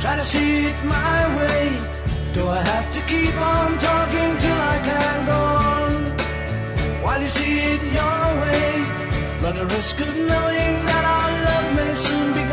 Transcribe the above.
try to see it my way. Do I have to keep on talking till I can go on? While you see it your way, run the risk of knowing that our love may soon be